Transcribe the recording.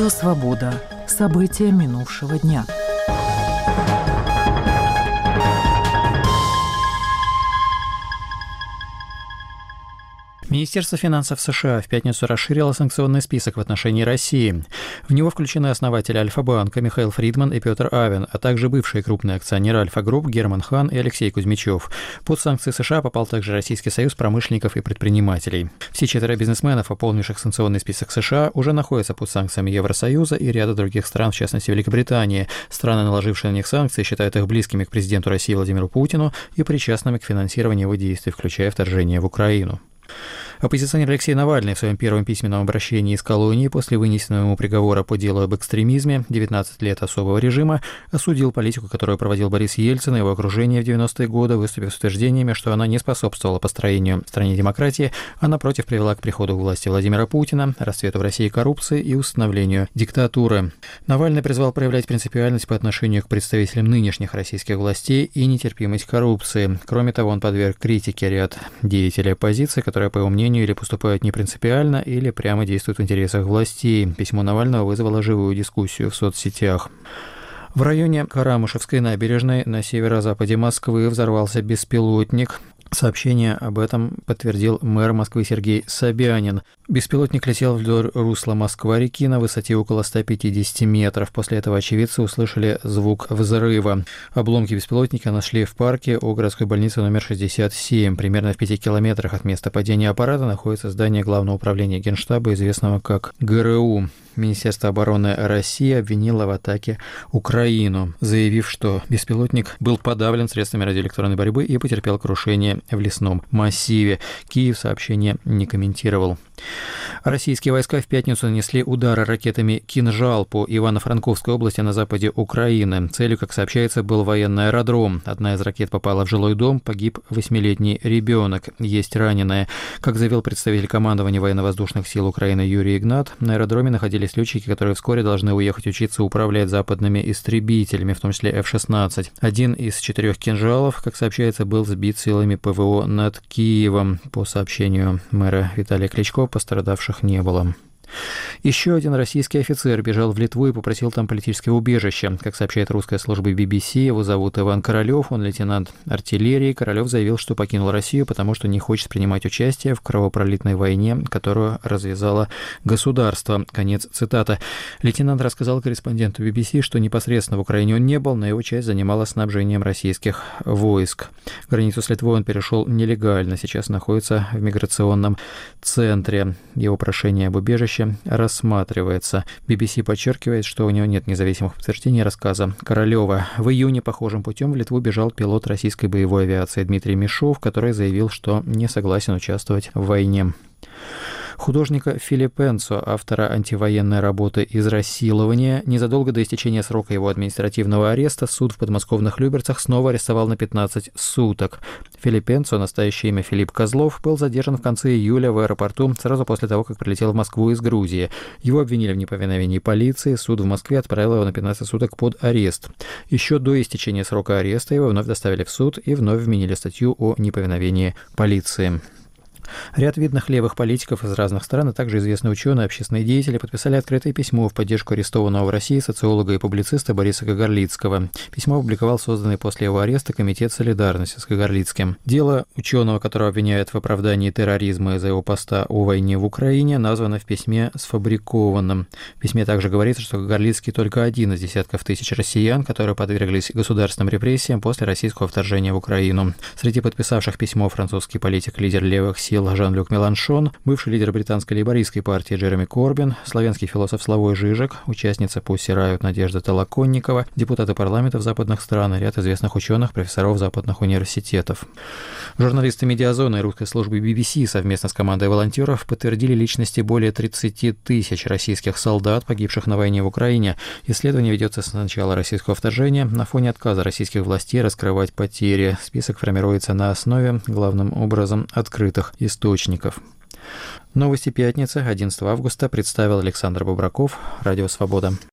Радио «Свобода». События минувшего дня. Министерство финансов США в пятницу расширило санкционный список в отношении России. В него включены основатели Альфа-банка Михаил Фридман и Петр Авен, а также бывшие крупные акционеры Альфа-групп Герман Хан и Алексей Кузьмичев. Под санкции США попал также Российский союз промышленников и предпринимателей. Все 4 бизнесменов, пополнивших санкционный список США, уже находятся под санкциями Евросоюза и ряда других стран, в частности Великобритании. Страны, наложившие на них санкции, считают их близкими к президенту России Владимиру Путину и причастными к финансированию его действий, включая вторжение в Украину. Оппозиционер Алексей Навальный в своем первом письменном обращении из колонии после вынесенного ему приговора по делу об экстремизме 19 лет особого режима осудил политику, которую проводил Борис Ельцин и его окружение в 90-е годы, выступив с утверждениями, что она не способствовала построению в стране демократии, а напротив привела к приходу к власти Владимира Путина, расцвету в России коррупции и установлению диктатуры. Навальный призвал проявлять принципиальность по отношению к представителям нынешних российских властей и нетерпимость к коррупции. Кроме того, он подверг критике ряд деятелей оппозиции, которые, по его мнению, или поступают непринципиально, или прямо действуют в интересах властей. Письмо Навального вызвало живую дискуссию в соцсетях. В районе Карамышевской набережной на северо-западе Москвы взорвался беспилотник. Сообщение об этом подтвердил мэр Москвы Сергей Собянин. Беспилотник летел вдоль русла Москва-реки на высоте около 150 метров. После этого очевидцы услышали звук взрыва. Обломки беспилотника нашли в парке у городской больницы номер 67. Примерно в 5 километрах от места падения аппарата находится здание Главного управления Генштаба, известного как ГРУ. Министерство обороны России обвинило в атаке Украину, заявив, что беспилотник был подавлен средствами радиоэлектронной борьбы и потерпел крушение в лесном массиве. Киев сообщение не комментировал. Российские войска в пятницу нанесли удары ракетами «Кинжал» по Ивано-Франковской области на западе Украины. Целью, как сообщается, был военный аэродром. Одна из ракет попала в жилой дом, погиб 8-летний ребенок. Есть раненые. Как заявил представитель командования военно-воздушных сил Украины Юрий Игнат, на аэродроме находились летчики, которые вскоре должны уехать учиться управлять западными истребителями, в том числе F-16. Один из 4 «Кинжалов», как сообщается, был сбит силами ПВО над Киевом. По сообщению мэра Виталия Кличко, пострадавших не было. Еще один российский офицер бежал в Литву и попросил там политическое убежище. Как сообщает русская служба BBC, его зовут Иван Королёв, он лейтенант артиллерии. Королёв заявил, что покинул Россию, потому что не хочет принимать участие в кровопролитной войне, которую развязало государство. Конец цитаты. Лейтенант рассказал корреспонденту BBC, что непосредственно в Украине он не был, но его часть занималась снабжением российских войск. Границу с Литвой он перешел нелегально, сейчас находится в миграционном центре. Его прошение об убежище рассматривается. BBC подчеркивает, что у него нет независимых подтверждений рассказа Королёва. В июне похожим путем в Литву бежал пилот российской боевой авиации Дмитрий Мишов, который заявил, что не согласен участвовать в войне. Художника Филиппенцо, автора антивоенной работы «Израсилование», незадолго до истечения срока его административного ареста суд в подмосковных Люберцах снова арестовал на 15 суток. Филиппенцо, настоящее имя Филипп Козлов, был задержан в конце июля в аэропорту сразу после того, как прилетел в Москву из Грузии. Его обвинили в неповиновении полиции, суд в Москве отправил его на 15 суток под арест. Еще до истечения срока ареста его вновь доставили в суд и вновь вменили статью о неповиновении полиции. Ряд видных левых политиков из разных стран, а также известные ученые и общественные деятели подписали открытое письмо в поддержку арестованного в России социолога и публициста Бориса Кагарлицкого. Письмо опубликовал созданный после его ареста Комитет солидарности с Кагарлицким. Дело ученого, которого обвиняют в оправдании терроризма из-за его поста о войне в Украине, названо в письме сфабрикованным. В письме также говорится, что Кагарлицкий только один из десятков тысяч россиян, которые подверглись государственным репрессиям после российского вторжения в Украину. Среди подписавших письмо французский политик, лидер левых сил Жан-Люк Меланшон, бывший лидер британской лейбористской партии Джереми Корбин, славянский философ Славой Жижик, участница Pussy Riot Надежда Толоконникова, депутаты парламентов западных стран и ряд известных ученых, профессоров западных университетов. Журналисты «Медиазоны» и русской службы BBC совместно с командой волонтеров подтвердили личности более 30 тысяч российских солдат, погибших на войне в Украине. Исследование ведется с начала российского вторжения на фоне отказа российских властей раскрывать потери. Список формируется на основе, главным образом, открытых источников. Новости пятницы, 11 августа, представил Александр Бобраков, Радио «Свобода».